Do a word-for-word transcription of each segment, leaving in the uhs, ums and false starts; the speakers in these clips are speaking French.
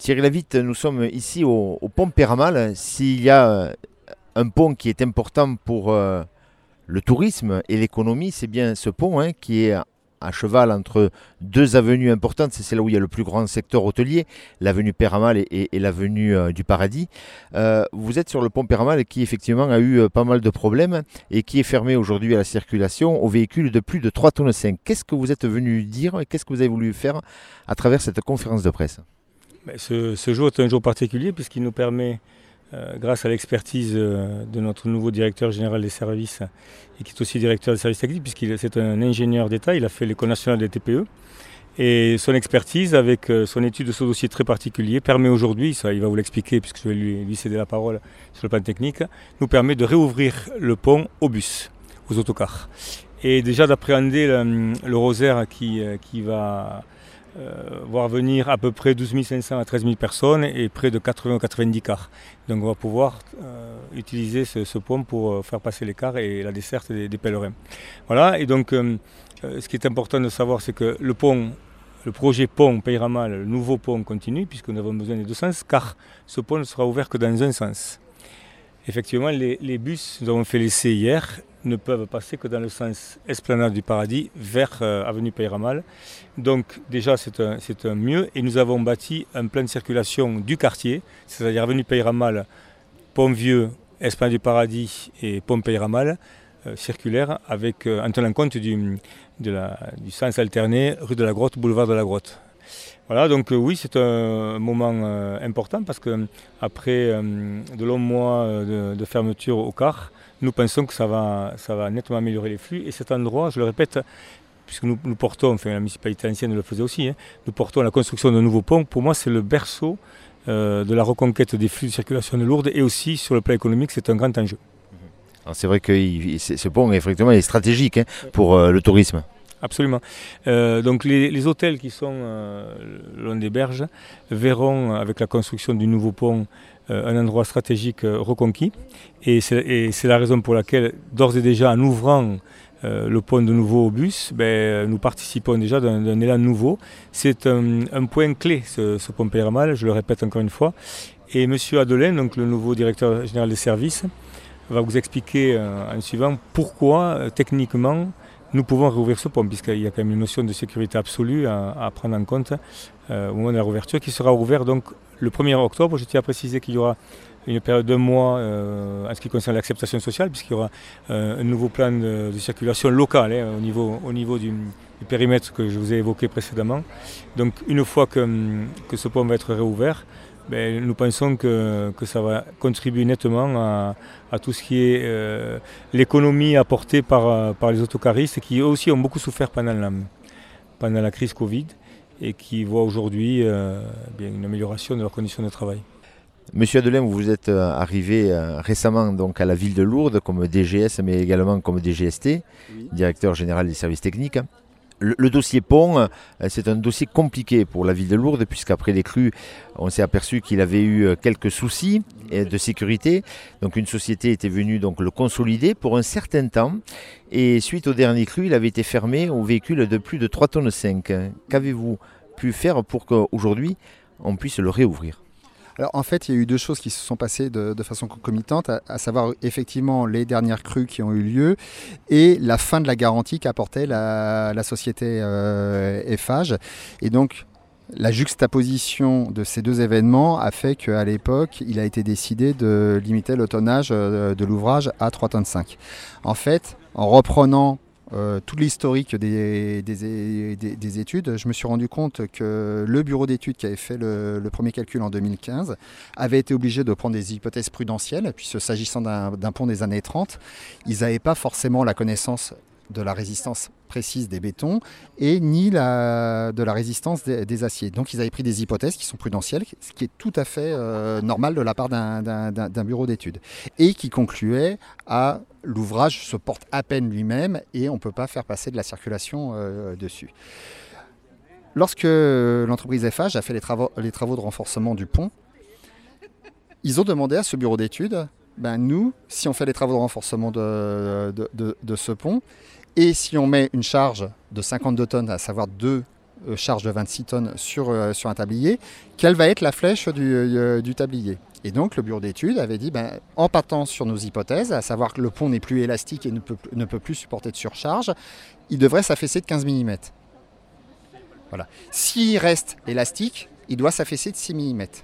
Thierry Lavitte, nous sommes ici au, au pont Peyramale. S'il y a un pont qui est important pour euh, le tourisme et l'économie, c'est bien ce pont hein, qui est à cheval entre deux avenues importantes. C'est là où il y a le plus grand secteur hôtelier, l'avenue Peyramale et, et, et l'avenue euh, du Paradis. Euh, vous êtes sur le pont Peyramale qui effectivement a eu euh, pas mal de problèmes et qui est fermé aujourd'hui à la circulation aux véhicules de plus de trois tonnes cinq. Qu'est-ce que vous êtes venu dire et qu'est-ce que vous avez voulu faire à travers cette conférence de presse? Ce, ce jour est un jour particulier puisqu'il nous permet, euh, grâce à l'expertise euh, de notre nouveau directeur général des services et qui est aussi directeur des services techniques, puisqu'il c'est un ingénieur d'État, il a fait l'École nationale des T P E. Et son expertise, avec euh, son étude de ce dossier très particulier, permet aujourd'hui, ça il va vous l'expliquer puisque je vais lui, lui céder la parole sur le plan technique, nous permet de réouvrir le pont aux bus, aux autocars. Et déjà d'appréhender le, le rosaire qui, qui va... Euh, voir venir à peu près douze mille cinq cents à treize mille personnes et près de quatre-vingts ou quatre-vingt-dix cars. Donc on va pouvoir euh, utiliser ce, ce pont pour euh, faire passer les cars et la desserte des, des pèlerins. Voilà, et donc euh, euh, ce qui est important de savoir, c'est que le pont, le projet pont Peyramale, le nouveau pont continue, puisque nous avons besoin des deux sens, car ce pont ne sera ouvert que dans un sens. Effectivement, les, les bus, nous avons fait l'essai hier, ne peuvent passer que dans le sens Esplanade du Paradis vers euh, avenue Peyramale. Donc déjà c'est un, c'est un mieux et nous avons bâti un plan de circulation du quartier, c'est-à-dire avenue Peyramale, Pont Vieux, Esplanade du Paradis et Pont Peyramale, euh, circulaire avec, euh, en tenant compte du, de la, du sens alterné rue de la Grotte, boulevard de la Grotte. Voilà, donc euh, oui, c'est un moment euh, important parce que après euh, de longs mois euh, de, de fermeture au car, nous pensons que ça va, ça va nettement améliorer les flux. Et cet endroit, je le répète, puisque nous, nous portons, enfin la municipalité ancienne le faisait aussi, hein, nous portons la construction d'un nouveau pont. Pour moi, c'est le berceau euh, de la reconquête des flux de circulation de Lourdes et aussi sur le plan économique, c'est un grand enjeu. Alors c'est vrai que il, ce pont, effectivement, est stratégique hein, pour euh, le tourisme. Absolument. Euh, donc les, les hôtels qui sont euh, le long des berges verront avec la construction du nouveau pont euh, un endroit stratégique euh, reconquis. Et c'est, et c'est la raison pour laquelle, d'ores et déjà, en ouvrant euh, le pont de nouveau au bus, ben, nous participons déjà d'un, d'un élan nouveau. C'est un, un point clé, ce, ce pont Peyramale, je le répète encore une fois. Et M. Adelin, donc le nouveau directeur général des services, va vous expliquer euh, en suivant pourquoi, euh, techniquement, nous pouvons rouvrir ce pont, puisqu'il y a quand même une notion de sécurité absolue à, à prendre en compte euh, au moment de la rouverture, qui sera ouvert donc le premier octobre. Je tiens à préciser qu'il y aura une période d'un mois euh, en ce qui concerne l'acceptation sociale, puisqu'il y aura euh, un nouveau plan de, de circulation locale hein, au niveau, au niveau du, du périmètre que je vous ai évoqué précédemment. Donc une fois que, que ce pont va être réouvert, ben, nous pensons que, que ça va contribuer nettement à, à tout ce qui est euh, l'économie apportée par, par les autocaristes qui eux aussi ont beaucoup souffert pendant la, pendant la crise Covid et qui voient aujourd'hui euh, bien une amélioration de leurs conditions de travail. Monsieur Adelin, vous êtes arrivé récemment donc à la ville de Lourdes comme D G S mais également comme D G S T, oui. Directeur général des services techniques. Le, le dossier pont, c'est un dossier compliqué pour la ville de Lourdes puisqu'après les crues, on s'est aperçu qu'il avait eu quelques soucis de sécurité. Donc une société était venue donc le consolider pour un certain temps et suite au dernier cru, il avait été fermé aux véhicules de plus de trois tonnes cinq. Qu'avez-vous pu faire pour qu'aujourd'hui on puisse le réouvrir ? Alors en fait, il y a eu deux choses qui se sont passées de, de façon concomitante, à, à savoir effectivement les dernières crues qui ont eu lieu et la fin de la garantie qu'apportait la, la société euh, Eiffage. Et donc la juxtaposition de ces deux événements a fait qu'à l'époque, il a été décidé de limiter le tonnage de l'ouvrage à trois tonnes cinq. En fait, en reprenant Euh, tout l'historique des, des, des, des études, je me suis rendu compte que le bureau d'études qui avait fait le, le premier calcul en deux mille quinze avait été obligé de prendre des hypothèses prudentielles, puisque s'agissant d'un, d'un pont des années trente, ils n'avaient pas forcément la connaissance de la résistance précise des bétons et ni la, de la résistance des, des aciers. Donc ils avaient pris des hypothèses qui sont prudentielles, ce qui est tout à fait euh, normal de la part d'un, d'un, d'un bureau d'études, et qui concluait à l'ouvrage se porte à peine lui-même et on ne peut pas faire passer de la circulation euh, dessus. Lorsque l'entreprise Eiffage a fait les travaux, les travaux de renforcement du pont, ils ont demandé à ce bureau d'études, ben nous, si on fait les travaux de renforcement de, de, de, de ce pont, et si on met une charge de cinquante-deux tonnes, à savoir deux euh, charge de vingt-six tonnes sur, euh, sur un tablier, quelle va être la flèche du, euh, du tablier. Et donc le bureau d'études avait dit, ben, en partant sur nos hypothèses, à savoir que le pont n'est plus élastique et ne peut, ne peut plus supporter de surcharge, il devrait s'affaisser de quinze millimètres. Voilà. S'il reste élastique, il doit s'affaisser de six millimètres.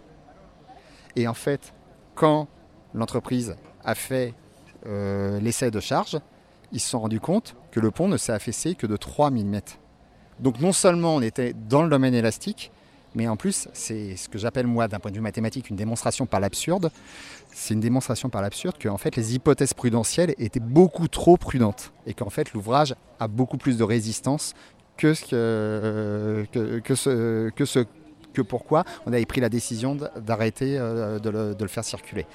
Et en fait, quand l'entreprise a fait euh, l'essai de charge, ils se sont rendus compte que le pont ne s'est affaissé que de trois millimètres. Donc non seulement on était dans le domaine élastique, mais en plus, c'est ce que j'appelle moi, d'un point de vue mathématique, une démonstration par l'absurde. C'est une démonstration par l'absurde que en fait, les hypothèses prudentielles étaient beaucoup trop prudentes et qu'en fait, l'ouvrage a beaucoup plus de résistance que, ce que, que, que, ce, que, ce, que pourquoi on avait pris la décision d'arrêter de le, de le faire circuler.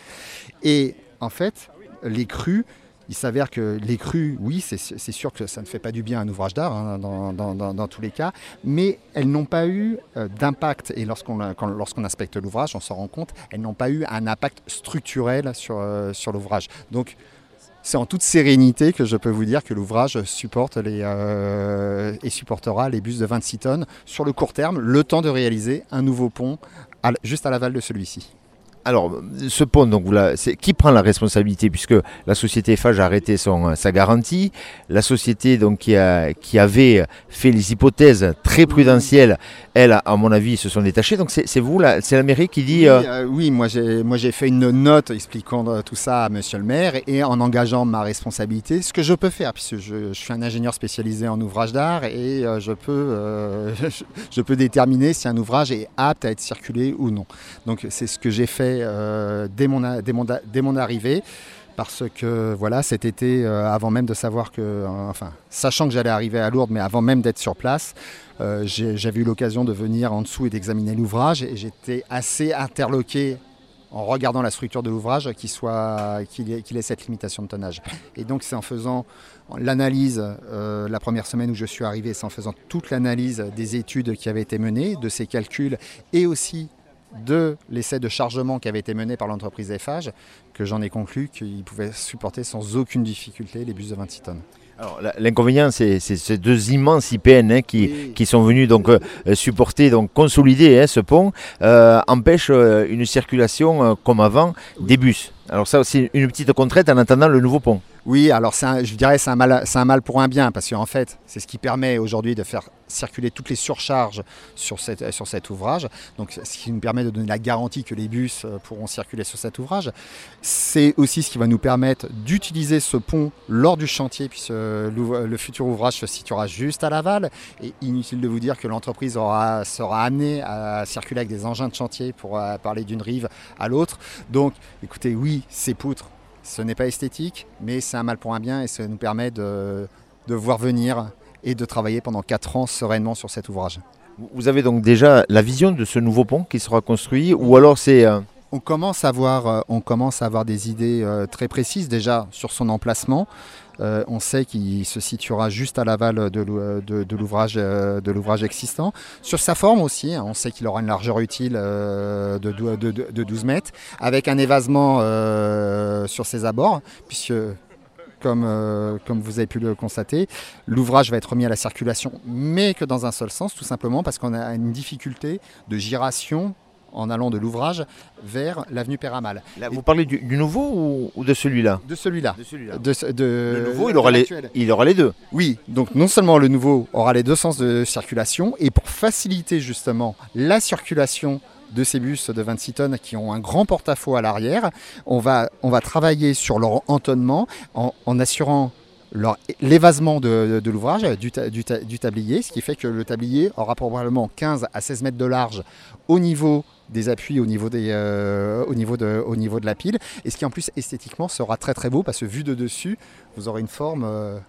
Et en fait, les crues, il s'avère que les crues, oui, c'est, c'est sûr que ça ne fait pas du bien à un ouvrage d'art, hein, dans, dans, dans, dans tous les cas, mais elles n'ont pas eu euh, d'impact, et lorsqu'on, quand, lorsqu'on inspecte l'ouvrage, on s'en rend compte, elles n'ont pas eu un impact structurel sur, euh, sur l'ouvrage. Donc, c'est en toute sérénité que je peux vous dire que l'ouvrage supporte les, euh, et supportera les bus de vingt-six tonnes sur le court terme, le temps de réaliser un nouveau pont à, juste à l'aval de celui-ci. Alors, ce pont, donc, vous la, c'est, qui prend la responsabilité puisque la société Eiffage a arrêté son, sa garantie, la société donc, qui, a, qui avait fait les hypothèses très prudentielles, elle, à mon avis, se sont détachées. Donc, c'est, c'est vous, là, c'est la mairie qui dit... Oui, euh... euh, oui moi, j'ai, moi j'ai fait une note expliquant tout ça à monsieur le maire et en engageant ma responsabilité, ce que je peux faire, puisque je, je suis un ingénieur spécialisé en ouvrage d'art et euh, je, peux, euh, je, je peux déterminer si un ouvrage est apte à être circulé ou non. Donc, c'est ce que j'ai fait Euh, dès, mon, dès, mon, dès mon arrivée, parce que voilà, cet été, euh, avant même de savoir que, euh, enfin, sachant que j'allais arriver à Lourdes, mais avant même d'être sur place, euh, j'ai, j'avais eu l'occasion de venir en dessous et d'examiner l'ouvrage, et j'étais assez interloqué en regardant la structure de l'ouvrage qu'il, soit, qu'il, ait, qu'il ait cette limitation de tonnage. Et donc c'est en faisant l'analyse, euh, la première semaine où je suis arrivé, c'est en faisant toute l'analyse des études qui avaient été menées, de ces calculs, et aussi de l'essai de chargement qui avait été mené par l'entreprise Eiffage, que j'en ai conclu qu'il pouvait supporter sans aucune difficulté les bus de vingt-six tonnes. Alors, l'inconvénient, c'est, c'est ces deux immenses I P N hein, qui, oui. qui sont venus donc, euh, supporter, donc, consolider hein, ce pont, euh, empêchent euh, une circulation euh, comme avant des bus. Alors ça, c'est une petite contrainte en attendant le nouveau pont. Oui, alors c'est un, je dirais que c'est un, mal, c'est un mal pour un bien, parce qu'en fait, c'est ce qui permet aujourd'hui de faire circuler toutes les surcharges sur, cette, sur cet ouvrage. Donc, ce qui nous permet de donner la garantie que les bus pourront circuler sur cet ouvrage. C'est aussi ce qui va nous permettre d'utiliser ce pont lors du chantier, puisque le futur ouvrage se situera juste à l'aval. Et inutile de vous dire que l'entreprise aura, sera amenée à circuler avec des engins de chantier pour parler d'une rive à l'autre. Donc, écoutez, oui, c'est poutre. Ce n'est pas esthétique, mais c'est un mal pour un bien et ça nous permet de, de voir venir et de travailler pendant quatre ans sereinement sur cet ouvrage. Vous avez donc déjà la vision de ce nouveau pont qui sera construit ou alors c'est... Euh... On commence à avoir, on commence à avoir des idées euh, très précises déjà sur son emplacement. Euh, on sait qu'il se situera juste à l'aval de, de, de, l'ouvrage, euh, de l'ouvrage existant. Sur sa forme aussi, hein, on sait qu'il aura une largeur utile euh, de, de, de douze mètres, avec un évasement euh, sur ses abords, puisque, comme, euh, comme vous avez pu le constater, l'ouvrage va être remis à la circulation, mais que dans un seul sens, tout simplement parce qu'on a une difficulté de giration en allant de l'ouvrage vers l'avenue Péramal. Là, vous parlez du, du nouveau ou, ou de celui-là ? De celui-là. De celui-là. De, de, le nouveau, il aura, les, il aura les deux. Oui, donc non seulement le nouveau aura les deux sens de circulation, et pour faciliter justement la circulation de ces bus de vingt-six tonnes qui ont un grand porte-à-faux à l'arrière, on va, on va travailler sur leur entonnement en, en assurant leur, l'évasement de, de, de l'ouvrage, du, ta, du, ta, du tablier, ce qui fait que le tablier aura probablement quinze à seize mètres de large au niveau des appuis, au niveau, des, euh, au, niveau de, au niveau de la pile, et ce qui en plus esthétiquement sera très très beau parce que vu de dessus, vous aurez une forme euh,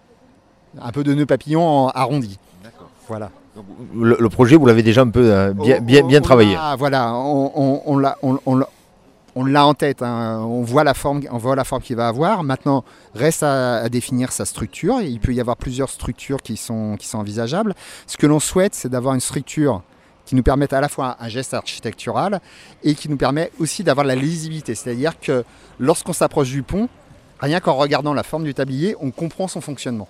un peu de nœud papillon arrondi. D'accord. Voilà. Donc, le, le projet, vous l'avez déjà un peu euh, bien, bien, bien on, travaillé. Ah, voilà, on, on, on, l'a, on, on, on l'a en tête, hein. on, voit la forme, on voit la forme qu'il va avoir. Maintenant, reste à, à définir sa structure. Il peut y avoir plusieurs structures qui sont, qui sont envisageables. Ce que l'on souhaite, c'est d'avoir une structure qui nous permet à la fois un geste architectural et qui nous permet aussi d'avoir la lisibilité. C'est-à-dire que lorsqu'on s'approche du pont, rien qu'en regardant la forme du tablier, on comprend son fonctionnement.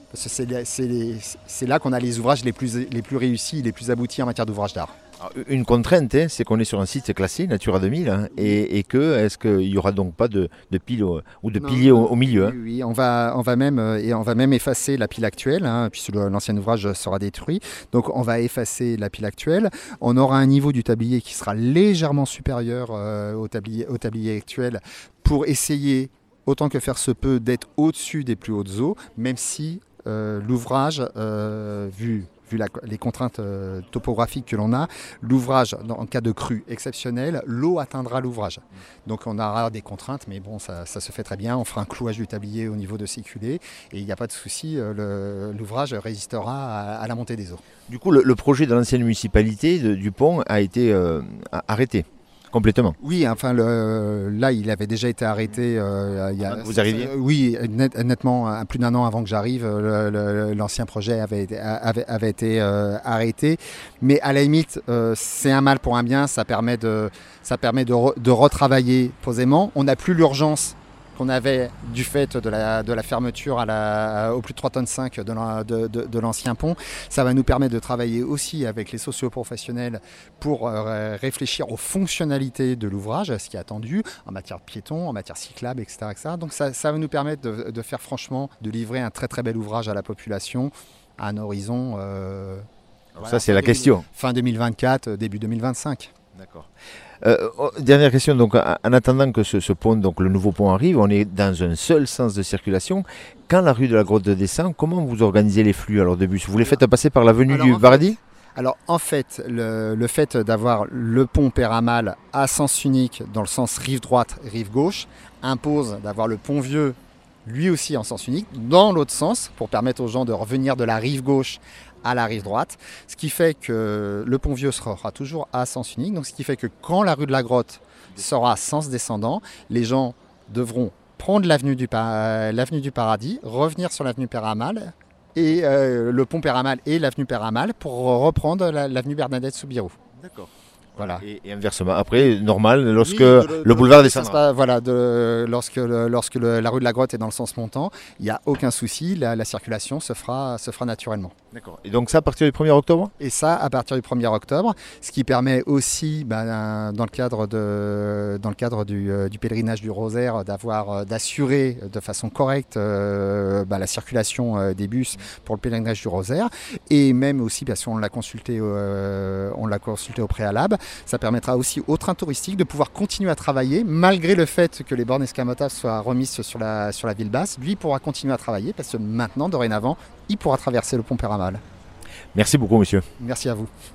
Parce que c'est, c'est, c'est là qu'on a les ouvrages les plus, les plus réussis, les plus aboutis en matière d'ouvrage d'art. Alors, une contrainte, hein, c'est qu'on est sur un site classé Natura deux mille hein, et, et que est-ce qu'il n'y aura donc pas de, de pile au, ou de pilier au, au milieu hein. Oui, oui, on va, on va même et on va même effacer la pile actuelle, hein, puisque l'ancien ouvrage sera détruit. Donc on va effacer la pile actuelle. On aura un niveau du tablier qui sera légèrement supérieur euh, au tablier, au tablier actuel pour essayer, autant que faire se peut, d'être au-dessus des plus hautes eaux, même si euh, l'ouvrage, euh, vu vu la, les contraintes euh, topographiques que l'on a, l'ouvrage, en cas de crue exceptionnelle, l'eau atteindra l'ouvrage. Donc on aura des contraintes, mais bon, ça, ça se fait très bien. On fera un clouage du tablier au niveau de ces culées et il n'y a pas de souci, euh, le, l'ouvrage résistera à, à la montée des eaux. Du coup, le, le projet de l'ancienne municipalité de, du pont a été euh, arrêté complètement. Oui, enfin le, là il avait déjà été arrêté. Euh, il y a, Vous arriviez euh, Oui, net, nettement, plus d'un an avant que j'arrive, le, le, l'ancien projet avait, avait, avait été euh, arrêté. Mais à la limite, euh, c'est un mal pour un bien. Ça permet de, ça permet de, re, de retravailler posément. On n'a plus l'urgence qu'on avait du fait de la, de la fermeture à la, au plus de trois tonnes cinq de, la, de, de, de l'ancien pont. Ça va nous permettre de travailler aussi avec les socioprofessionnels pour euh, réfléchir aux fonctionnalités de l'ouvrage, ce qui est attendu en matière de piéton, en matière cyclable, et cetera et cetera. Donc ça, ça va nous permettre de, de faire franchement, de livrer un très très bel ouvrage à la population à un horizon... Euh, voilà, ça c'est la question. Fin deux mille vingt-quatre, début deux mille vingt-cinq. D'accord. Euh, dernière question, donc en attendant que ce, ce pont, donc le nouveau pont arrive, on est dans un seul sens de circulation. Quand la rue de la Grotte descend, comment vous organisez les flux alors de bus? Vous les faites passer par l'avenue alors, du Paradis? Alors en fait, le, le fait d'avoir le pont Peyramale à sens unique dans le sens rive droite, rive gauche, impose d'avoir le pont Vieux lui aussi en sens unique dans l'autre sens pour permettre aux gens de revenir de la rive gauche à la rive droite, ce qui fait que le pont Vieux sera toujours à sens unique, donc ce qui fait que quand la rue de la Grotte sera à sens descendant, les gens devront prendre l'avenue du, l'avenue du Paradis, revenir sur l'avenue Peyramale et euh, le pont Peyramale et l'avenue Peyramale pour reprendre la, l'avenue Bernadette Soubirous. D'accord. Voilà. Et, et inversement, après, normal, lorsque oui, de, de, le boulevard descendra. Voilà, de, lorsque, le, lorsque le, la rue de la Grotte est dans le sens montant, il n'y a aucun souci, la, la circulation se fera, se fera naturellement. D'accord. Et donc ça à partir du premier octobre? Et ça à partir du premier octobre, ce qui permet aussi, ben, dans le cadre, de, dans le cadre du, du pèlerinage du Rosaire, d'avoir, d'assurer de façon correcte euh, ben, la circulation euh, des bus pour le pèlerinage du Rosaire. Et même aussi, parce qu'on l'a consulté, euh, on l'a consulté au préalable, ça permettra aussi aux trains touristiques de pouvoir continuer à travailler malgré le fait que les bornes escamotables soient remises sur la, sur la ville basse. Lui pourra continuer à travailler parce que maintenant, dorénavant, il pourra traverser le pont Peyramale. Merci beaucoup, monsieur. Merci à vous.